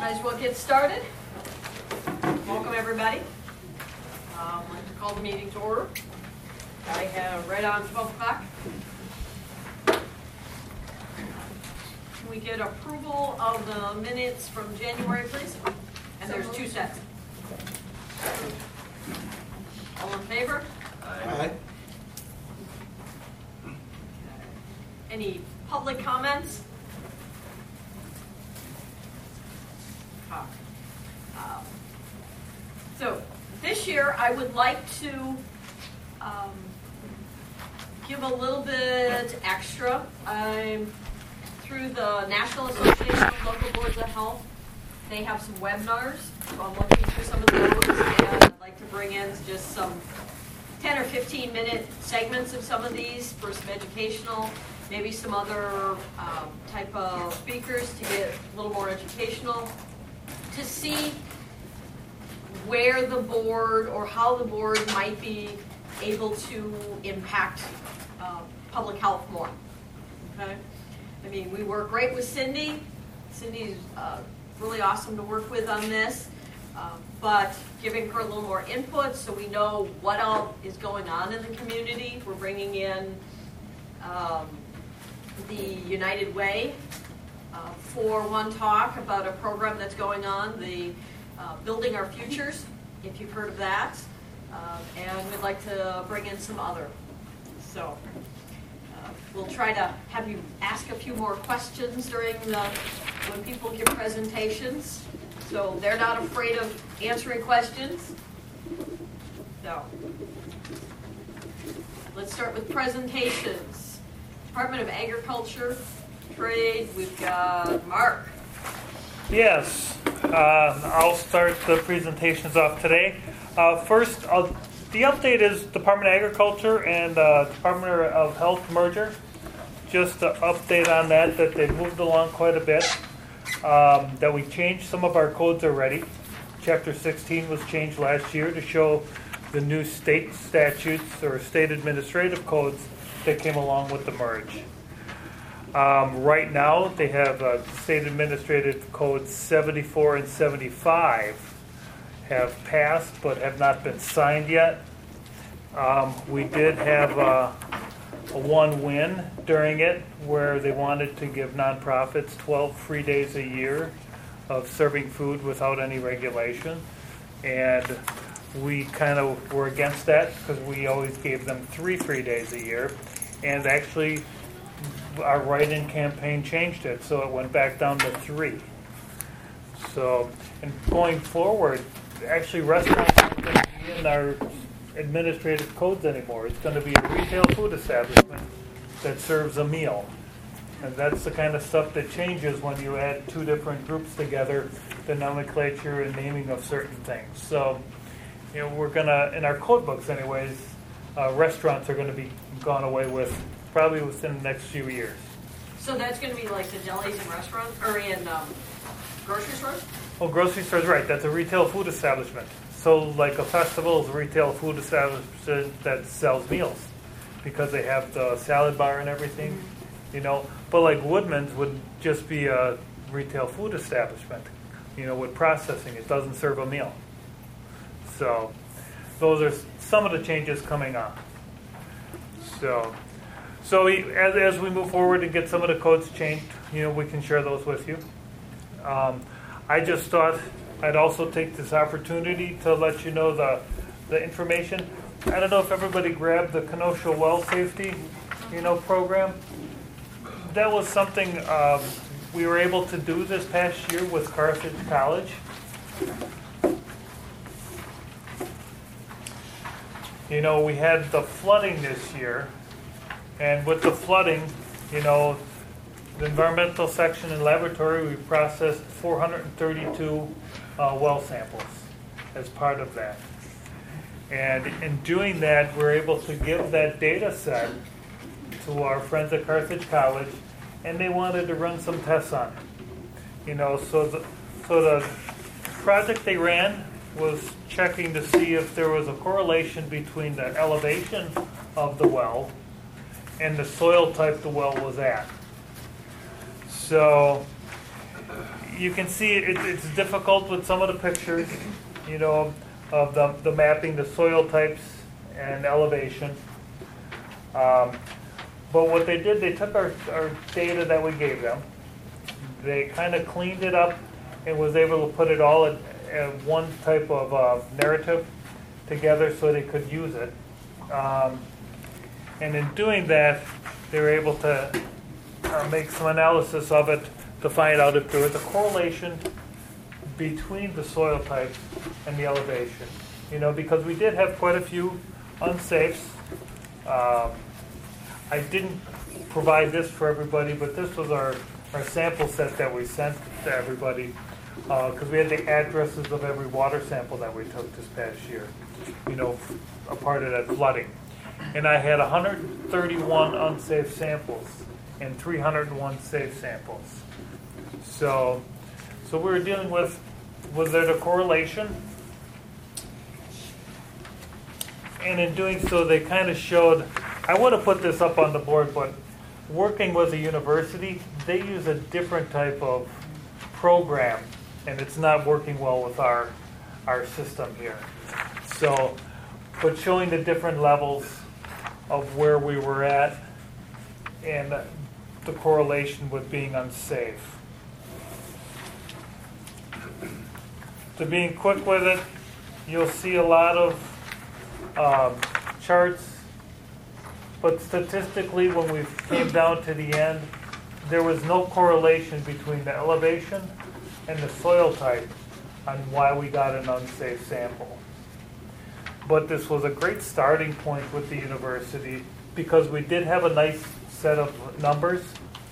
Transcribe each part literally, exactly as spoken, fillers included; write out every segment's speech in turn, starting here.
Might as well get started. Welcome, everybody. Um, I'd like to call the meeting to order. I have right on twelve o'clock. Can we get approval of the minutes from January, please? And there's two sets. All in favor? Aye. Any public comments? Uh, so this year I would like to um, give a little bit extra. I'm through the National Association of Local Boards of Health. They have some webinars, so I'm looking through some of those, and I'd like to bring in just some ten or fifteen minute segments of some of these for some educational, maybe some other um, type of speakers to get a little more educational, to see where the board or how the board might be able to impact uh, public health more. Okay? I mean, we work great with Cindy. Cindy's uh, really awesome to work with on this, uh, but giving her a little more input so we know what all is going on in the community. We're bringing in um, the United Way uh, for one talk about a program that's going on, the uh, Building Our Futures, if you've heard of that, uh, and we'd like to bring in some other. So uh, we'll try to have you ask a few more questions during the when people give presentations, so they're not afraid of answering questions. So let's start with presentations. Department of Agriculture, Trade, we've got Mark. Yes, uh, I'll start the presentations off today. Uh, first, I'll, the update is Department of Agriculture and uh, Department of Health merger. Just an update on that, that they've moved along quite a bit. Um, that we changed some of our codes already. Chapter sixteen was changed last year to show the new state statutes or state administrative codes that came along with the merge. Um, right now, they have uh, state administrative codes seventy-four and seventy-five have passed but have not been signed yet. Um, we did have uh, a one win during it where they wanted to give nonprofits twelve free days a year of serving food without any regulation. And we kind of were against that because we always gave them three free days a year. And actually, our write-in campaign changed it, so it went back down to three. So, and going forward, actually restaurants aren't going to be in our administrative codes anymore. It's going to be a retail food establishment that serves a meal. And that's the kind of stuff that changes when you add two different groups together, the nomenclature and naming of certain things. So, you know, we're going to, in our code books anyways, uh, restaurants are going to be gone away with probably within the next few years. So that's going to be like the delis and restaurants, or in um, grocery stores? Oh, grocery stores, right. That's a retail food establishment. So like a festival is a retail food establishment that sells meals because they have the salad bar and everything, mm-hmm. you know. But like Woodman's would just be a retail food establishment, you know, with processing. It doesn't serve a meal. So those are some of the changes coming on. So, so we, as, as we move forward and get some of the codes changed, you know, we can share those with you. Um, I just thought I'd also take this opportunity to let you know the the information. I don't know if everybody grabbed the Kenosha Well Safety, you know, program. That was something um, we were able to do this past year with Carthage College. You know, we had the flooding this year, and with the flooding, you know, the environmental section and laboratory, we processed four hundred thirty-two uh, well samples as part of that. And in doing that, we're able to give that data set to our friends at Carthage College, and they wanted to run some tests on it. You know, so the, so the project they ran was checking to see if there was a correlation between the elevation of the well and the soil type the well was at. So you can see it, it's difficult with some of the pictures, you know, of the, the mapping, the soil types and elevation. Um, but what they did, they took our, our data that we gave them, they kind of cleaned it up and was able to put it all in, in one type of uh, narrative together so they could use it. Um, and in doing that, they were able to uh, make some analysis of it to find out if there was a correlation between the soil type and the elevation. You know, because we did have quite a few unsafes. Um, I didn't provide this for everybody, but this was our, our sample set that we sent to everybody because uh, we had the addresses of every water sample that we took this past year, you know, a part of that flooding. And I had one hundred thirty-one unsafe samples and three hundred one safe samples. So, so we were dealing with, was there the correlation? And in doing so, they kind of showed, I would have put this up on the board, but working with a university, they use a different type of program, and it's not working well with our, our system here. So, but showing the different levels of where we were at and the correlation with being unsafe. To being quick with it, you'll see a lot of um, charts, but statistically when we came down to the end, there was no correlation between the elevation and the soil type on why we got an unsafe sample. But this was a great starting point with the university because we did have a nice set of numbers,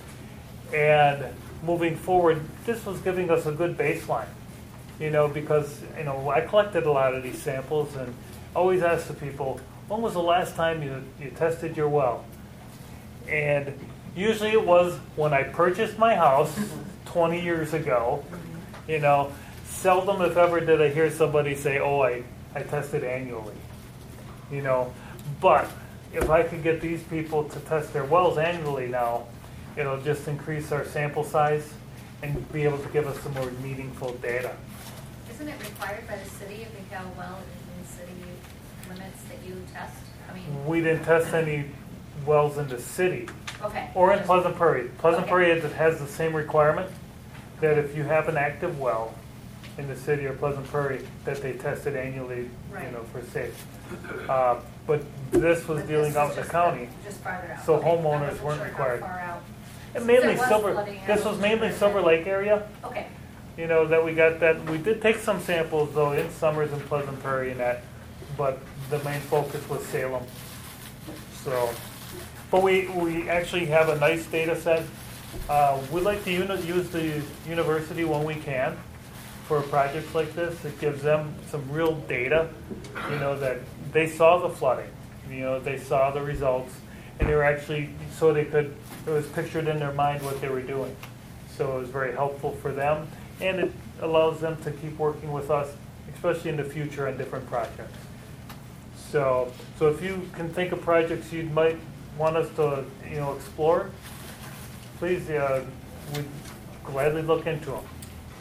and moving forward, this was giving us a good baseline. You know, because, you know, I collected a lot of these samples and always asked the people, when was the last time you, you tested your well? And usually it was when I purchased my house twenty years ago. You know, seldom if ever did I hear somebody say, oh, I, I tested annually. You know, but if I could get these people to test their wells annually now, it'll just increase our sample size and be able to give us some more meaningful data. Isn't it required by the city if you have a well in the city limits that you test? I mean, we didn't test any wells in the city okay. or in Pleasant Prairie. Pleasant Okay. Prairie has the same requirement that if you have an active well in the city or Pleasant Prairie, that they test it annually, Right. you know, for safe. Uh, but this was But dealing this out is in the just county. Just farther out. So Okay. I homeowners wasn't weren't sure how required. far out. And Since mainly there was Silver. flooding, I This was wasn't mainly sure Silver that- Lake area. Okay. You know, that we got that, we did take some samples though in Summers and Pleasant Prairie and that, but the main focus was Salem. So, but we, we actually have a nice data set. Uh, we'd like to uni- use the university when we can for projects like this. It gives them some real data, you know, that they saw the flooding, you know, they saw the results, and they were actually, so they could, it was pictured in their mind what they were doing. So it was very helpful for them, and it allows them to keep working with us, especially in the future on different projects. So, so if you can think of projects you might want us to, you know, explore, please, uh, we'd gladly look into them.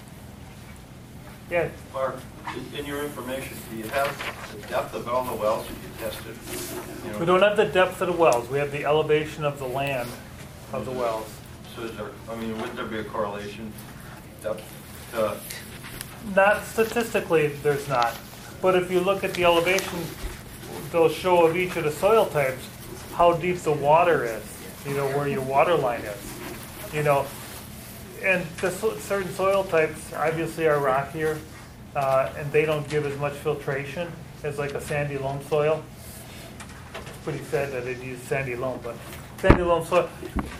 Yeah. Mark, in- in your information, do you have the depth of all the wells that you tested? You know, We don't have the depth of the wells. We have the elevation of the land of the wells. So is there, I mean, would there be a correlation, depth to, Not statistically, there's not. But if you look at the elevation, they'll show of each of the soil types how deep the water is, you know, where your water line is. You know, and the so- certain soil types obviously are rockier, uh, and they don't give as much filtration as like a sandy loam soil. It's pretty sad that they'd use sandy loam, but sandy loam soil,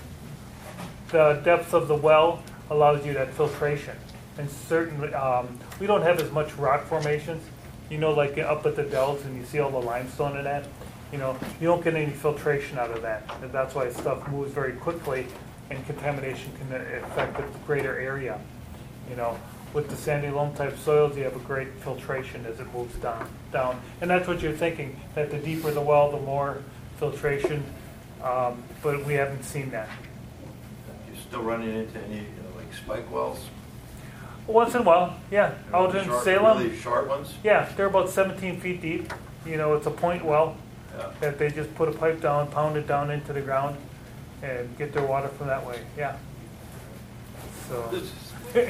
the depth of the well allows you that filtration. And certain, um, we don't have as much rock formations, you know, like up at the dells and you see all the limestone in that, you know, you don't get any filtration out of that. And that's why stuff moves very quickly and contamination can affect a greater area. You know, with the sandy loam type soils, you have a great filtration as it moves down, down. And that's what you're thinking, that the deeper the well, the more filtration, um, but we haven't seen that. you still running into any, you know, like spike wells? Once in a while, yeah. Out in Short- Salem, Really short ones? yeah, they're about seventeen feet deep. You know, it's a point well Yeah. that they just put a pipe down, pound it down into the ground, and get their water from that way. Yeah. So, This is-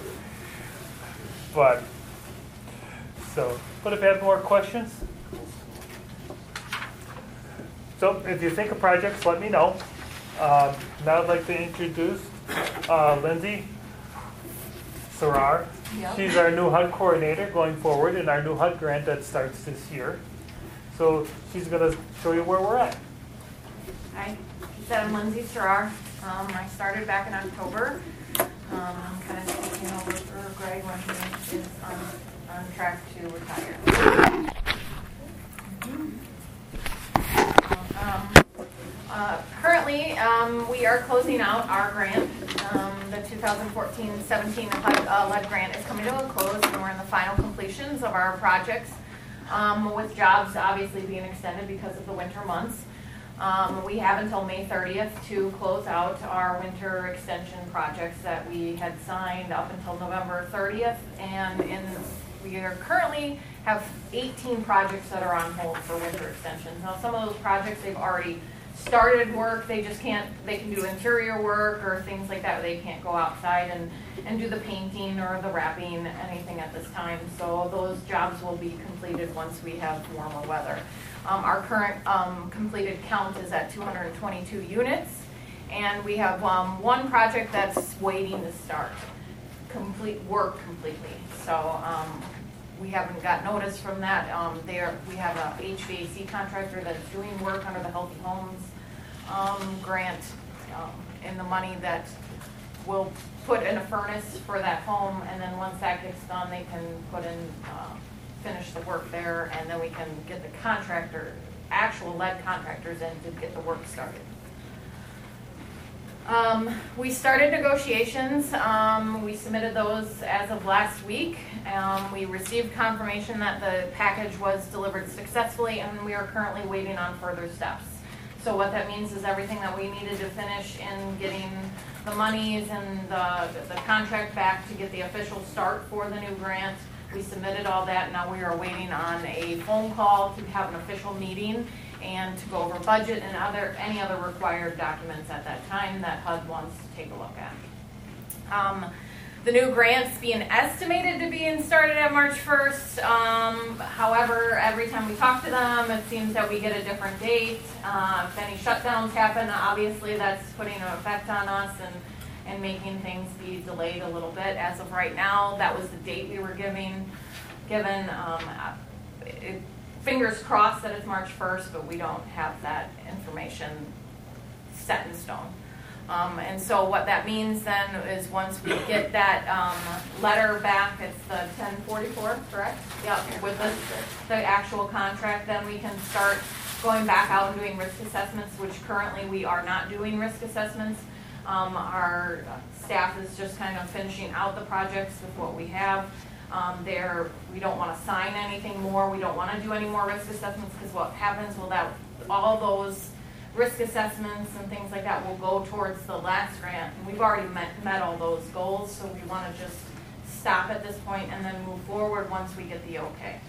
but so, but if you have more questions, so if you think of projects, let me know. Um, now I'd like to introduce uh, Lindsay Sarar. Yep. She's our new H U D coordinator going forward in our new H U D grant that starts this year. So she's going to show you where we're at. Hi, he said I'm Lindsay Sarar. Um, I started back in October. Um, I'm kind of taking over for Greg when he is on, on track to retire. Um, uh, currently, um, we are closing out our grant. Um, the two thousand fourteen seventeen H U D uh, lead grant is coming to a close, and we're in the final completions of our projects, um, with jobs obviously being extended because of the winter months. Um, we have until May thirtieth to close out our winter extension projects that we had signed up until November thirtieth, and in we are currently have eighteen projects that are on hold for winter extensions. Now, some of those projects they've already started work, they just can't, they can do interior work or things like that. They can't go outside and, and do the painting or the wrapping, anything at this time. So those jobs will be completed once we have warmer weather. Um, our current um, completed count is at two hundred twenty-two units, and we have um, one project that's waiting to start, complete work completely. So um, we haven't got notice from that. Um, there, we have a H V A C contractor that's doing work under the Healthy Homes um, grant, um, and the money that will put in a furnace for that home, and then once that gets done, they can put in, uh, finish the work there, and then we can get the contractor, actual lead contractors in to get the work started. Um, we started negotiations. Um, we submitted those as of last week. Um, we received confirmation that the package was delivered successfully, and we are currently waiting on further steps. So what that means is everything that we needed to finish in getting the monies and the, the contract back to get the official start for the new grant. We submitted all that. Now we are waiting on a phone call to have an official meeting and to go over budget and other any other required documents at that time that H U D wants to take a look at. Um, the new grant's being estimated to be in started at March first. Um, however, every time we talk to them, it seems that we get a different date. Uh, if any shutdowns happen, obviously that's putting an effect on us and, and making things be delayed a little bit. As of right now, that was the date we were giving, given. Um, it, Fingers crossed that it's March first, but we don't have that information set in stone. Um, and so what that means then is once we get that um, letter back, it's the ten forty-four, correct? Yep, with the, the actual contract, then we can start going back out and doing risk assessments, which currently we are not doing risk assessments. Um, our staff is just kind of finishing out the projects with what we have. Um, there, we don't want to sign anything more. We don't want to do any more risk assessments because what happens will that all those risk assessments and things like that will go towards the last grant. And we've already met, met all those goals, so we want to just stop at this point and then move forward once we get the okay.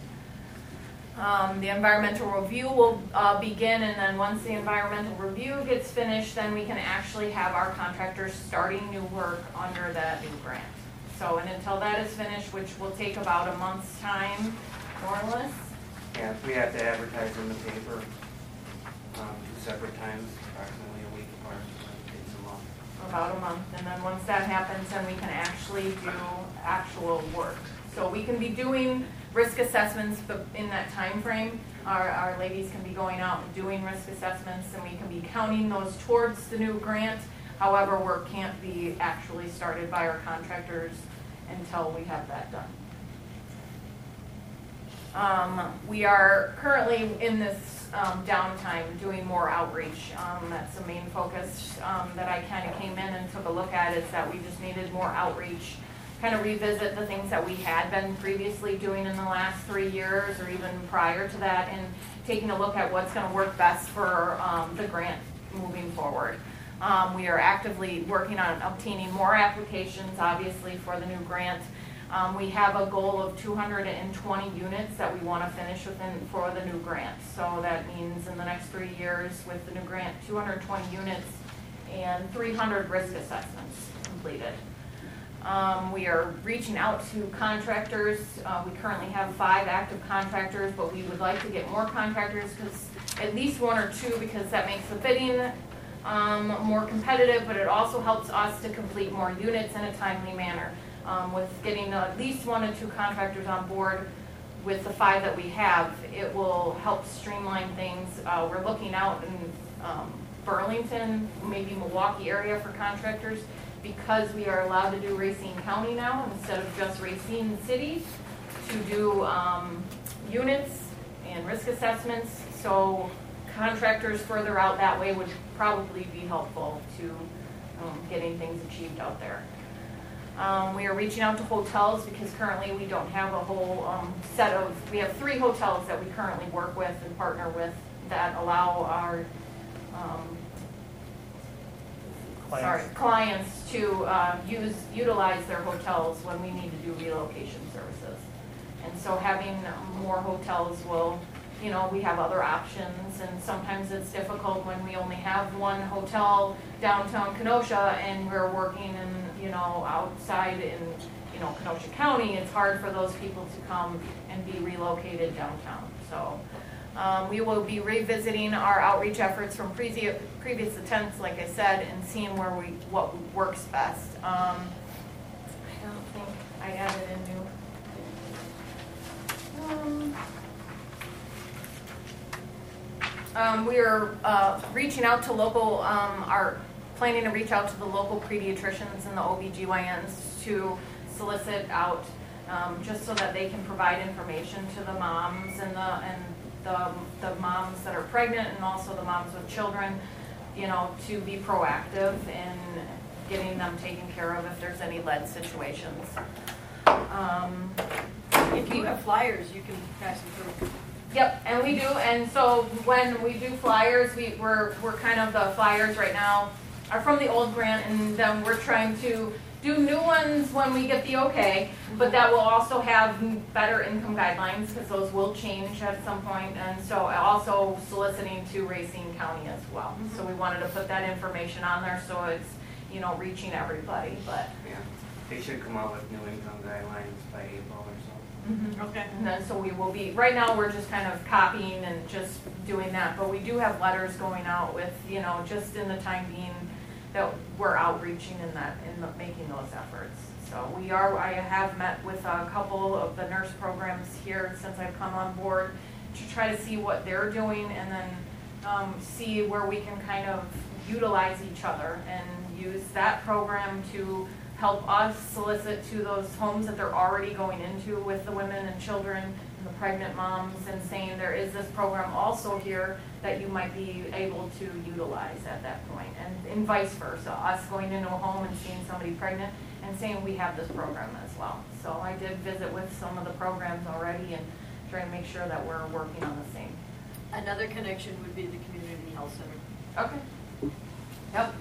Um, the environmental review will uh, begin, and then once the environmental review gets finished, then we can actually have our contractors starting new work under that new grant. So, and until that is finished, which will take about a month's time, more or less. Yeah, we have to advertise in the paper um, two separate times, approximately a week apart, so it takes a month. About a month, and then once that happens, then we can actually do actual work. So we can be doing risk assessments, but in that time frame, our, our ladies can be going out and doing risk assessments, and we can be counting those towards the new grant. However, work can't be actually started by our contractors until we have that done. Um, we are currently in this um, downtime doing more outreach. Um, that's the main focus um, that I kind of came in and took a look at, is that we just needed more outreach, kind of revisit the things that we had been previously doing in the last three years or even prior to that, and taking a look at what's going to work best for um, the grant moving forward. Um, we are actively working on obtaining more applications, obviously, for the new grant. Um, we have a goal of two hundred twenty units that we want to finish within for the new grant. So that means in the next three years with the new grant, two hundred twenty units and three hundred risk assessments completed. Um, we are reaching out to contractors. Uh, we currently have five active contractors, but we would like to get more contractors, because at least one or two, because that makes the bidding um, more competitive, but it also helps us to complete more units in a timely manner. Um, with getting at least one or two contractors on board with the five that we have, it will help streamline things. Uh, we're looking out in um, Burlington, maybe Milwaukee area for contractors, because we are allowed to do Racine County now instead of just Racine City, to do um, units and risk assessments. So contractors further out that way would probably be helpful to um, getting things achieved out there. Um, we are reaching out to hotels, because currently we don't have a whole um, set of, we have three hotels that we currently work with and partner with that allow our um, Clients. sorry, clients to uh, use, utilize their hotels when we need to do relocation services. And so having more hotels will, you know, we have other options, and sometimes it's difficult when we only have one hotel downtown Kenosha and we're working in, you know, outside in, you know, Kenosha County. It's hard for those people to come and be relocated downtown. So um, we will be revisiting our outreach efforts from previous previous attempts, like I said, and seeing where we what works best. Um, I don't think I added a new. Um, Um, we are uh, reaching out to local, um, are planning to reach out to the local pediatricians and the O B G Y Ns to solicit out, um, just so that they can provide information to the moms and the and the, the moms that are pregnant, and also the moms with children, you know, to be proactive in getting them taken care of if there's any lead situations. Um, If you have flyers, you can pass them through. Yep, and we do, and so when we do flyers, we, we're, we're kind of, the flyers right now are from the old grant, and then we're trying to do new ones when we get the okay, but that will also have better income guidelines, because those will change at some point, and so also soliciting to Racine County as well. Mm-hmm. So we wanted to put that information on there, so it's, you know, reaching everybody, but. Yeah, they should come out with new income guidelines by April or so. Mm-hmm. Okay. And then, so we will be, right now, we're just kind of copying and just doing that, but we do have letters going out with, you know, just in the time being that we're outreaching in that, in the, making those efforts. So we are, I have met with a couple of the nurse programs here since I've come on board to try to see what they're doing, and then um, see where we can kind of utilize each other and use that program to help us solicit to those homes that they're already going into with the women and children and the pregnant moms, and saying there is this program also here that you might be able to utilize at that point, and, and vice versa, us going into a home and seeing somebody pregnant and saying we have this program as well. So I did visit with some of the programs already and trying to make sure that we're working on the same. Another connection would be the community health center. Okay. Yep.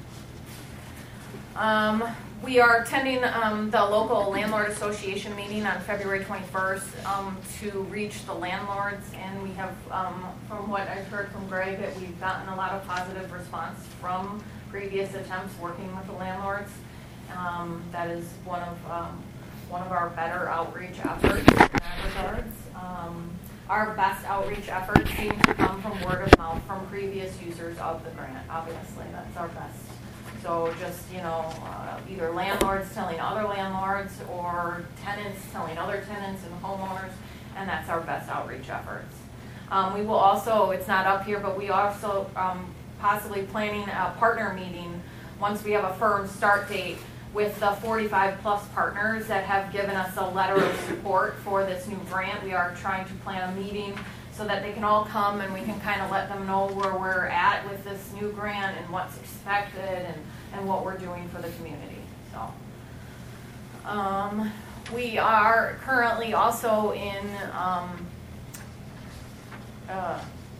Um, we are attending um, the local landlord association meeting on February twenty-first um, to reach the landlords, and we have, um, from what I've heard from Greg, that we've gotten a lot of positive response from previous attempts working with the landlords. Um, that is one of um, one of our better outreach efforts in that regards. Um, our best outreach efforts seem to come from word of mouth from previous users of the grant. Obviously, that's our best. So just, you know, uh, either landlords telling other landlords, or tenants telling other tenants and homeowners, and that's our best outreach efforts. Um, we will also, it's not up here, but we also um, possibly planning a partner meeting once we have a firm start date with the forty-five plus partners that have given us a letter of support for this new grant. We are trying to plan a meeting so that they can all come and we can kind of let them know where we're at with this new grant and what's expected, and, and what we're doing for the community. So, um, we are currently also in um, uh,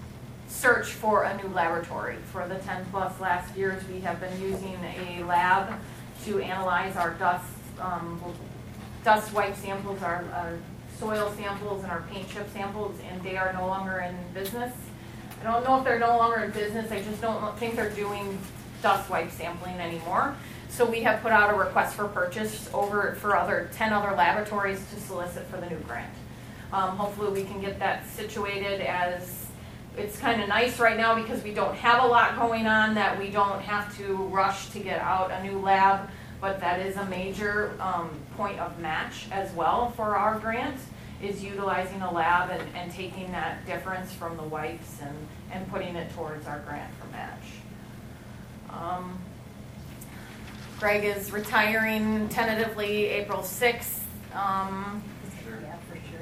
search for a new laboratory. For the ten plus last years, we have been using a lab to analyze our dust, um, dust wipe samples, our, our soil samples, and our paint chip samples, and they are no longer in business. I don't know if they're no longer in business, I just don't think they're doing dust wipe sampling anymore. So we have put out a request for purchase over for other ten other laboratories to solicit for the new grant. Um, hopefully we can get that situated, as it's kind of nice right now because we don't have a lot going on, that we don't have to rush to get out a new lab, but that is a major um, point of match as well for our grant, is utilizing a lab and, and taking that difference from the wipes and, and putting it towards our grant for match. Um, Greg is retiring tentatively April sixth. Um, Yeah, for sure.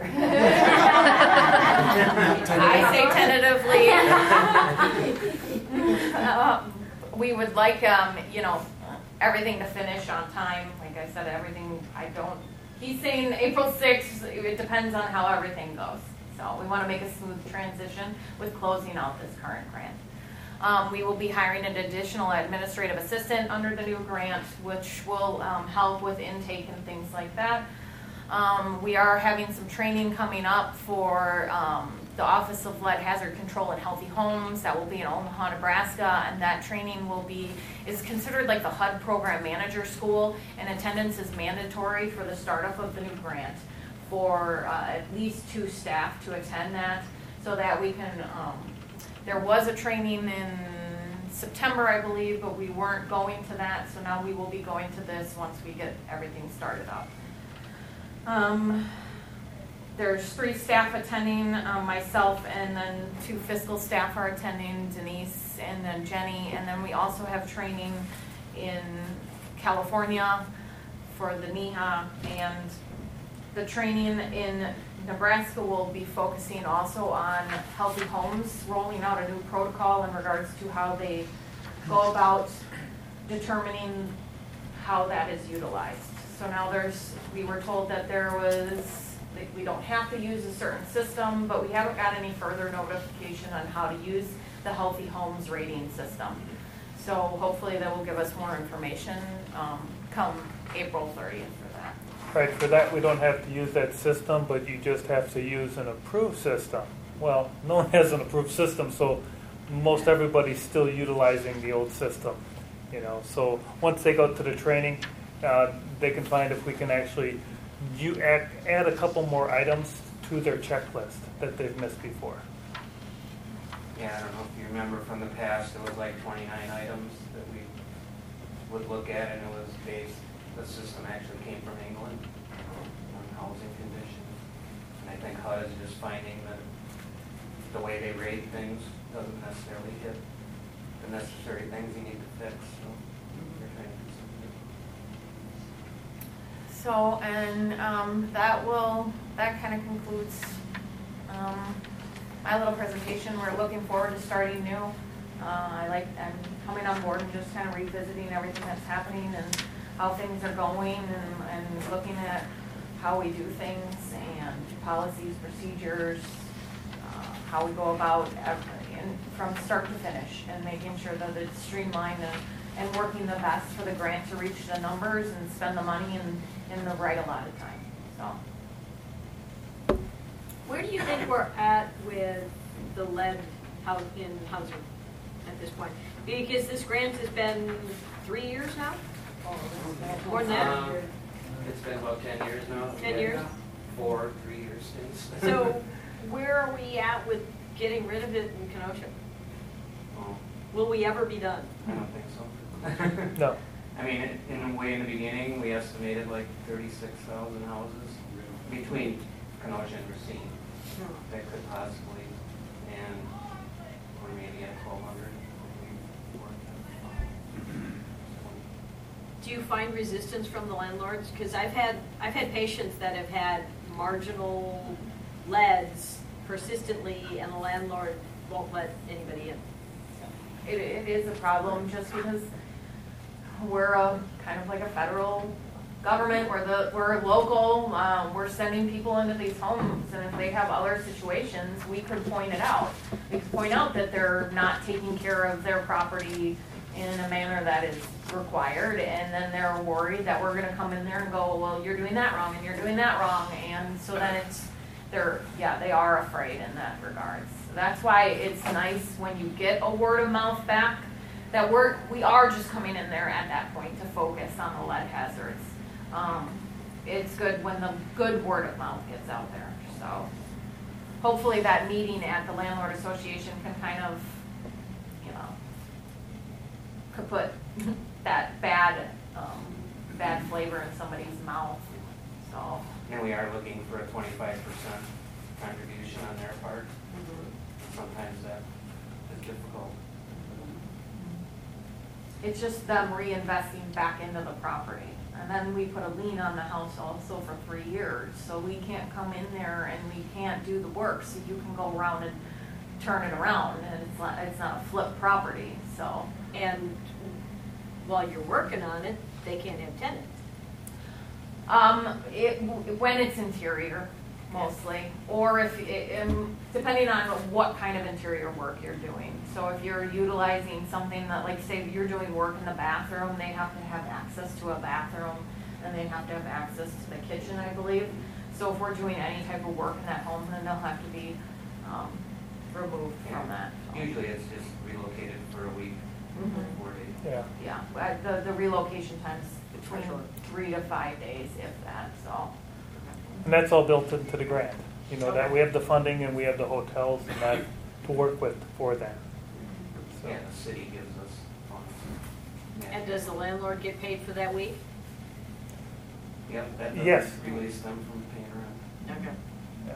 I say tentatively. um, we would like, um, you know, everything to finish on time. Like I said, everything, I don't, he's saying April sixth, it depends on how everything goes. So we want to make a smooth transition with closing out this current grant. Um, we will be hiring an additional administrative assistant under the new grant, which will um, help with intake and things like that. Um, we are having some training coming up for um, the Office of Lead Hazard Control and Healthy Homes. That will be in Omaha, Nebraska, and that training will be, is considered like the H U D Program Manager School, and attendance is mandatory for the startup of the new grant for uh, at least two staff to attend that, so that we can, um, there was a training in September, I believe, but we weren't going to that, so now we will be going to this once we get everything started up. Um, there's three staff attending, um, myself, and then two fiscal staff are attending, Denise and then Jenny, and then we also have training in California for the N E H A, and the training in Nebraska will be focusing also on Healthy Homes, rolling out a new protocol in regards to how they go about determining how that is utilized. So now there's, we were told that there was, like, we don't have to use a certain system, but we haven't got any further notification on how to use the Healthy Homes rating system. So hopefully that will give us more information um, come April thirtieth for that. Right, for that, we don't have to use that system, but you just have to use an approved system. Well, no one has an approved system, so most everybody's still utilizing the old system, you know. So once they go to the training, uh, they can find if we can actually you add, add a couple more items to their checklist that they've missed before. Yeah, I don't know if you remember from the past, it was like twenty-nine items that we would look at, and it was based, the system actually came from England on housing conditions. And I think H U D is just finding that the way they rate things doesn't necessarily hit the necessary things you need to fix, so they're trying to do something. So, and um, that will, that kind of concludes um, my little presentation. We're looking forward to starting new. Uh, I like, I'm coming on board and just kind of revisiting everything that's happening and how things are going, and, and looking at how we do things and policies, procedures, uh, how we go about everything, and from start to finish, and making sure that it's streamlined and, and working the best for the grant to reach the numbers and spend the money in, in the right allotted time. So, Where do you think we're at with the lead house in housing at this point? Because this grant has been three years now? More than that? Um, It's been about ten years now. Ten years? Four, three years since. So where are we at with getting rid of it in Kenosha? Oh, Will we ever be done? I don't think so. No. I mean, in a way, in the beginning, we estimated like thirty-six thousand houses between Kenosha and Racine that could possibly, and we're maybe at twelve hundred. Do you find resistance from the landlords? Because I've had, I've had patients that have had marginal leads persistently, and the landlord won't let anybody in. it, it is a problem just because we're a kind of like a federal government, we're the, we're local, um, we're sending people into these homes, and if they have other situations, we could point it out. We could point out that they're not taking care of their property in a manner that is required, and then they're worried that we're gonna come in there and go, well, you're doing that wrong, and you're doing that wrong, and so then it's, they're, yeah, they are afraid in that regards. That's why it's nice when you get a word of mouth back, that we're, we are just coming in there at that point to focus on the lead hazards. Um, it's good when the good word of mouth gets out there, so hopefully that meeting at the Landlord Association can kind of, you know, could put that bad, um, bad flavor in somebody's mouth, so. And we are looking for a twenty-five percent contribution on their part. Sometimes that is difficult. It's just them reinvesting back into the property. And then we put a lien on the house also for three years. So we can't come in there and we can't do the work. So you can go around and turn it around, and it's not, it's not a flip property, so. And while you're working on it, they can't have tenants. Um, it, when it's interior, mostly, or if, it, um, depending on what kind of interior work you're doing. So if you're utilizing something that, like, say you're doing work in the bathroom, they have to have access to a bathroom, and they have to have access to the kitchen, I believe. So if we're doing any type of work in that home, then they'll have to be, um, removed from that. So. Usually it's just relocated for a week, Mhm. four days. Yeah. Yeah, uh, the, the relocation time's between three to five days, if that, so. And that's all built into the grant. You know, that Okay. we have the funding and we have the hotels and that to work with for that. So, Yeah, the city gives us funds. Yeah. And does the landlord get paid for that week? Yep, that Yes. does release them from paying rent. Okay. yeah.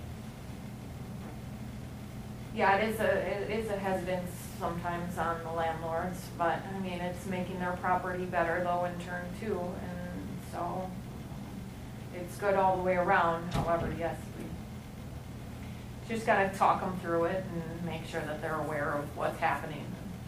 Yeah, it is a, it is a hesitance sometimes on the landlords, but, I mean, it's making their property better though in turn too, and so it's good all the way around. However, yes, we just gotta talk them through it and make sure that they're aware of what's happening.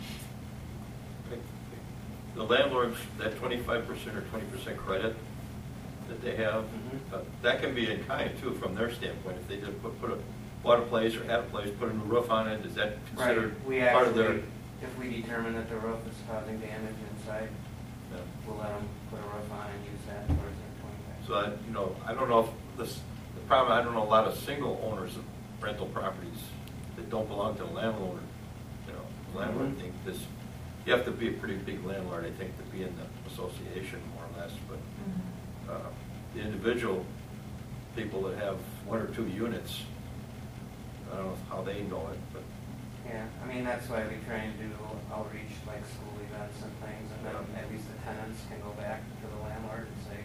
The landlords, that twenty-five percent or twenty percent credit that they have, Mhm. uh, that can be in kind too, from their standpoint. If they just put, put a, bought a place or had a place, put a new roof on it, is that Right, considered we part of their? actually, if we determine that the roof is causing damage inside, Yeah. we'll let them put a roof on and use that towards their twenty-five. So I, you know, I don't know if this, the problem, I don't know a lot of single owners of rental properties that don't belong to the landlord, you know, landlord Mhm. think this, you have to be a pretty big landlord, I think, to be in the association more or less, but, uh, the individual people that have one or two units, I don't know how they know it, but, Yeah, I mean, that's why we try and do outreach like school events and things, and then at least the tenants can go back to the landlord and say,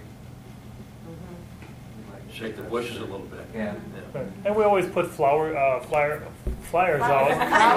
we'd like to shake the do bushes this. a little bit. Yeah. Right. And we always put flower, uh, flyer, flyers out.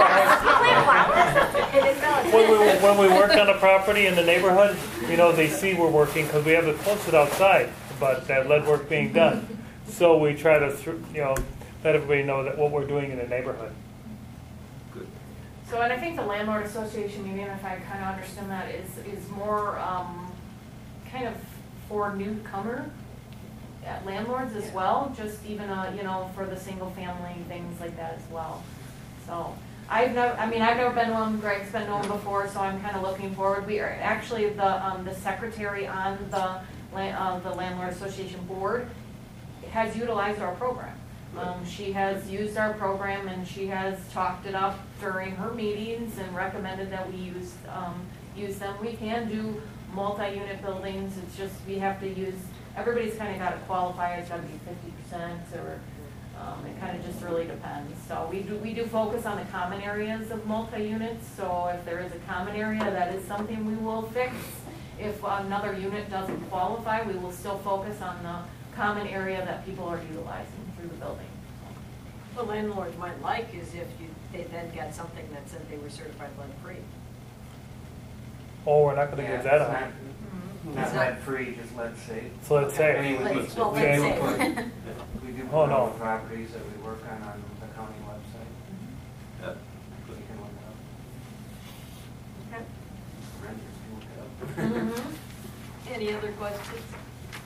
When we, when we work on a property in the neighborhood, you know, they see we're working because we have it posted outside about that lead work being done. So we try to, thr- you know, let everybody know that what we're doing in the neighborhood. Good. So, and I think the landlord association meeting, if I kind of understand that, is, is more, um, kind of for newcomer uh, landlords as well, just even, uh, you know, for the single family, things like that as well. So, I've never, I mean, I've never been to one, Greg's been to one before, so I'm kind of looking forward. We are, actually, the, um, the secretary on the, la- uh, the landlord association board has utilized our program. Um, she has used our program and she has talked it up during her meetings and recommended that we use, um, use them. We can do multi-unit buildings, it's just, we have to use, everybody's kind of got to qualify, it's got to be fifty percent or, um, it kind of just really depends. So we do, we do focus on the common areas of multi-units, so if there is a common area, that is something we will fix. If another unit doesn't qualify, we will still focus on the common area that people are utilizing through the building. What landlords might like is if you, they then got something that said they were certified lead-free. Oh, we're not going to Yeah, give that it's up. not- Not lead free, just lead safe. So let's I say, mean, we Let's- do, well, we let's do say. put, we do Oh, put no. all the properties that we work on on the county website. Yeah. You can look it Okay. up. Renters can look it up. Any other questions?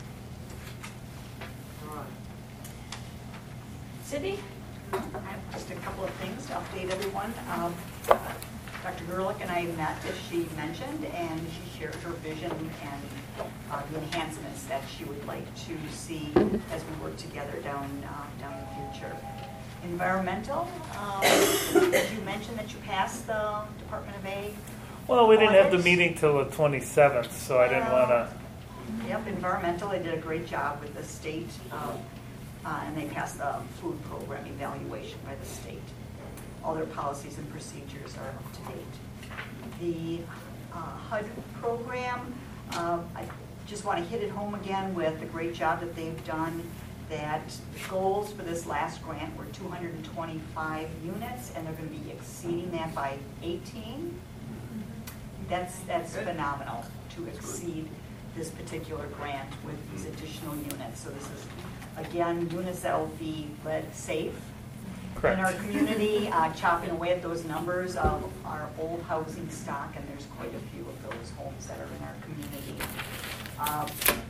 Cindy? I have just a couple of things to update everyone. Um, Doctor Gerlich and I met, as she mentioned, and she shared her vision and uh, the enhancements that she would like to see as we work together down uh, down the future. Environmental, um, did you mention that you passed the Department of Ag? Well, we didn't have the audit? meeting till the twenty-seventh, so I didn't want to. Yep, environmental, they did a great job with the state, uh, uh, and they passed the food program evaluation by the state. All their policies and procedures are up to date. The uh, H U D program, uh, I just want to hit it home again with the great job that they've done. That the goals for this last grant were two hundred twenty-five units, and they're going to be exceeding that by eighteen. That's that's Good. phenomenal to That's good. exceed this particular grant with these additional units. So this is, again, units that will be led safe Correct. in our community, uh, chopping away at those numbers of our old housing stock, and there's quite a few of those homes that are in our community. Uh,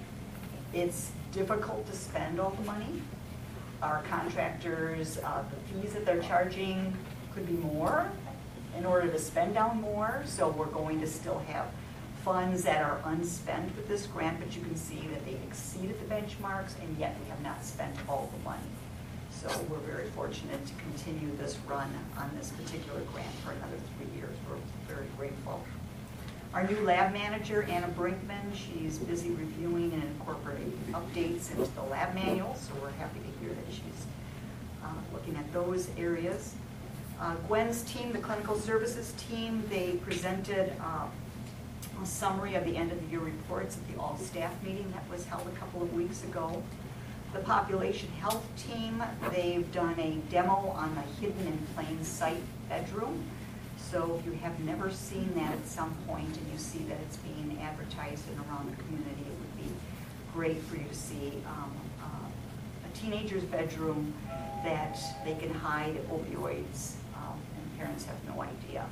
it's difficult to spend all the money. Our contractors, uh, the fees that they're charging could be more in order to spend down more, so we're going to still have funds that are unspent with this grant, but you can see that they exceeded the benchmarks, and yet we have not spent all the money. So we're very fortunate to continue this run on this particular grant for another three years. We're very grateful. Our new lab manager, Anna Brinkman, she's busy reviewing and incorporating updates into the lab manual, so we're happy to hear that she's uh, looking at those areas. Uh, Gwen's team, the clinical services team, they presented uh, a summary of the end of the year reports at the all-staff meeting that was held a couple of weeks ago. The population health team, they've done a demo on the hidden in plain sight bedroom. So if you have never seen that at some point and you see that it's being advertised and around the community, it would be great for you to see um, uh, a teenager's bedroom that they can hide opioids, um, and parents have no idea.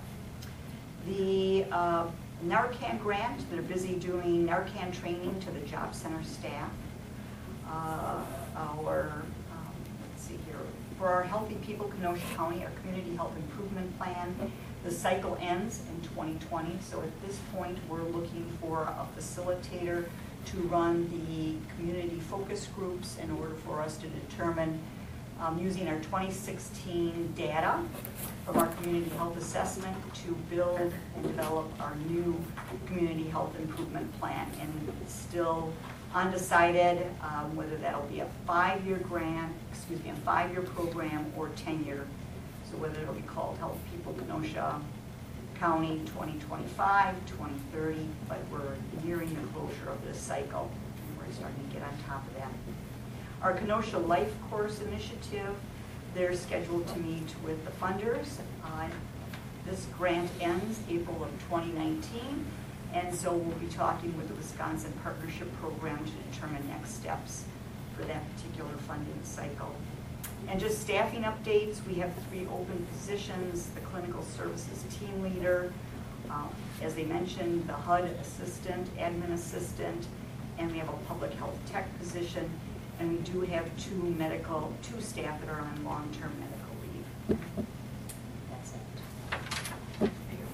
The uh, Narcan grant, they're busy doing Narcan training to the job center staff. Uh, our, um, let's see here, for our Healthy People Kenosha County, our Community Health Improvement Plan, the cycle ends in twenty twenty, so at this point we're looking for a facilitator to run the community focus groups in order for us to determine, um, using our twenty sixteen data from our community health assessment, to build and develop our new community health improvement plan. And it's still undecided um, whether that'll be a five-year grant, excuse me, a five-year program or ten-year. So whether it'll be called Health People Kenosha County twenty twenty-five, twenty thirty, but we're nearing the closure of this cycle, and we're starting to get on top of that. Our Kenosha Life Course Initiative, they're scheduled to meet with the funders. Uh, this grant ends April of twenty nineteen, and so we'll be talking with the Wisconsin Partnership Program to determine next steps for that particular funding cycle. And just staffing updates, we have three open positions: the clinical services team leader, um, as they mentioned, the H U D assistant, admin assistant, and we have a public health tech position. And we do have two medical, two staff that are on long-term medical leave. That's it.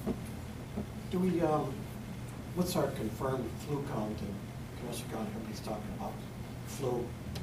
Do we, um, what's our confirmed flu count in Kenosha County? Everybody's talking about flu.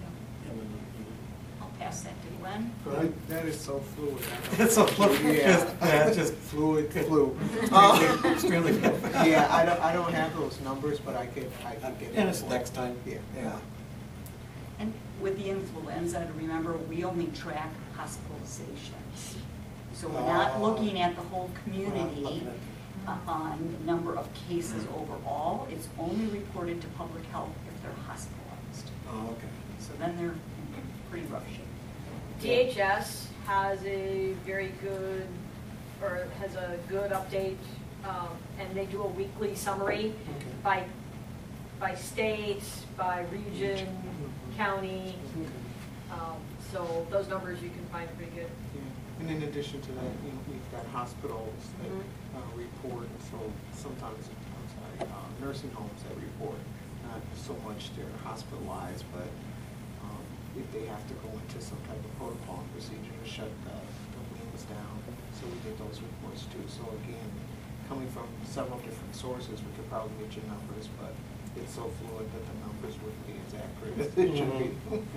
I'll pass that to Glenn. Right? That is so fluid. It's so fluid. Yeah. Yeah, it's just fluid, flu. Uh, Extremely flu. Yeah, I don't, I don't have those numbers, but I could, I could get. And it's it. next time. Yeah. Yeah. And with the influenza, remember, we only track hospitalizations. So we're not Oh. looking at the whole We're not community looking at- uh, on number of cases overall. It's only reported to public health if they're hospitalized. Oh, okay. So then they're in pretty rough shape. D H S has a very good, or has a good update, um, and they do a weekly summary Okay. by, by state, by region, Mhm. county. Okay. Um, so those numbers you can find pretty good. Yeah. And in addition to that, you know, we've got hospitals that Mhm. uh, report, so sometimes, I'm sorry, uh, nursing homes that report, not so much they're hospitalized, but um, if they have to go into some type of protocol and procedure to shut the, the wings down. So we get those reports too. So again, coming from several different sources, we could probably get your numbers, but it's so fluid that the numbers wouldn't be as accurate as they should be.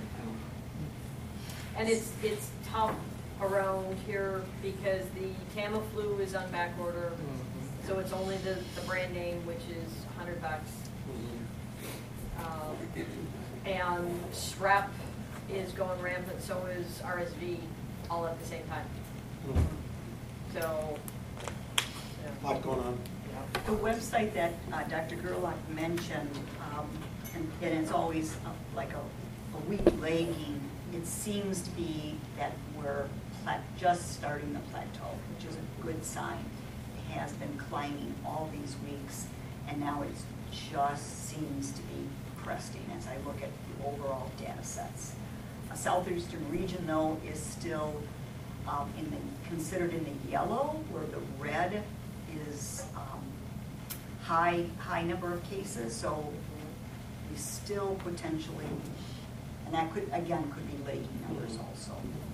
And it's, it's tough around here because the Tamiflu is on back order. So it's only the, the brand name, which is a hundred bucks. Um, and strep is going rampant, so is R S V, all at the same time. So, A lot going on. The website that uh, Doctor Gerlach mentioned, um, and, and it's always uh, like a, a week lagging, it seems to be that we're pla- just starting the plateau, which is a good sign. It has been climbing all these weeks, and now it just seems to be cresting as I look at the overall data sets. A southeastern region, though, is still um, in the, considered in the yellow, where the red is um, high, high number of cases, so we still potentially, and that could, again, could be lagging numbers also.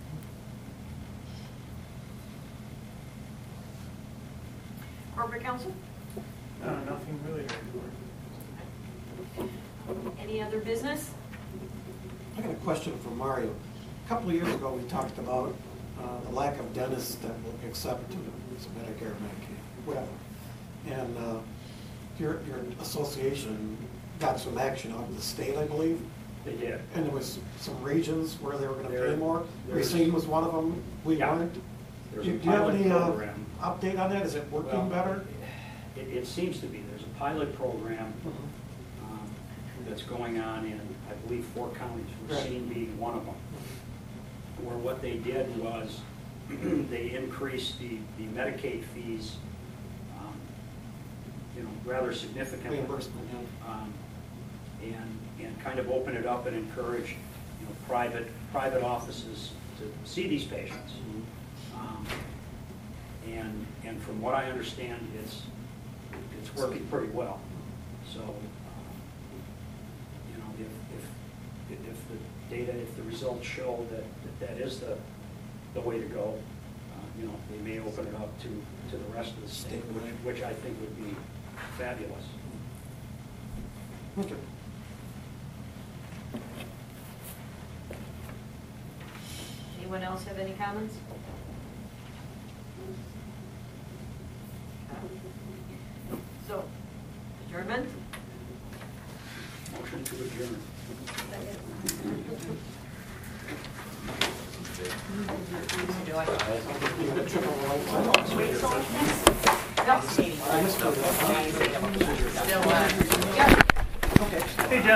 corporate counsel? Uh, nothing really to report. Any other business? I got a question for Mario. A couple of years ago, we talked about uh, the lack of dentists that will accept Medicare, Medicaid, whatever. And uh, your, your association got some action out of the state, I believe. They did. And there was some regions where they were going to There- pay more. there's- Racine was one of them. We Yeah. weren't. There's Do a do you have pilot any uh, program. update on that? Is it working Well, better? It, it seems to be. There's a pilot program Mhm. um, that's going on in, I believe, four counties, Racine being one of them, where what they did was they increased the, the Medicaid fees, um, you know, rather significantly. Reimbursement, yeah. Um, and, and kind of open it up and encourage, you know, private, private offices to see these patients. Um, And, and from what I understand, it's, it's working pretty well. So, um, you know, if, if, if the data, if the results show that, that that is the, the way to go, uh, you know, they may open it up to, to the rest of the state, which, which I think would be fabulous. Okay. Anyone else have any comments? So, adjournment? Motion to adjourn. Yep. Hey, Jeff.